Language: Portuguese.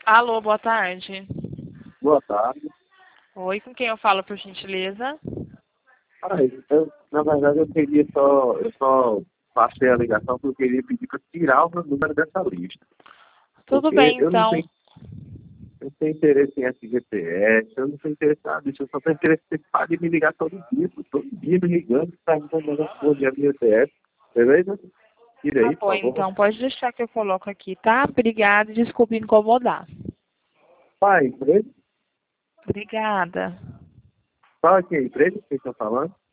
Alô, boa tarde. Boa tarde. Oi, com quem eu falo, por gentileza? Na verdade, eu só passei a ligação porque eu queria pedir para tirar o meu número dessa lista. Tudo Porque bem, eu não então. tenho, eu tenho interesse em FGTS, eu não tenho interesse nada disso, eu só tenho interesse em parar de me ligar todo dia me ligando, perguntando se eu de FGTS, beleza? Tira Tá aí, bom, por favor. então. Pode deixar que eu coloco aqui, tá? Obrigada e desculpe incomodar. Qual é a empresa? Obrigada. Qual é a empresa que vocês estão falando?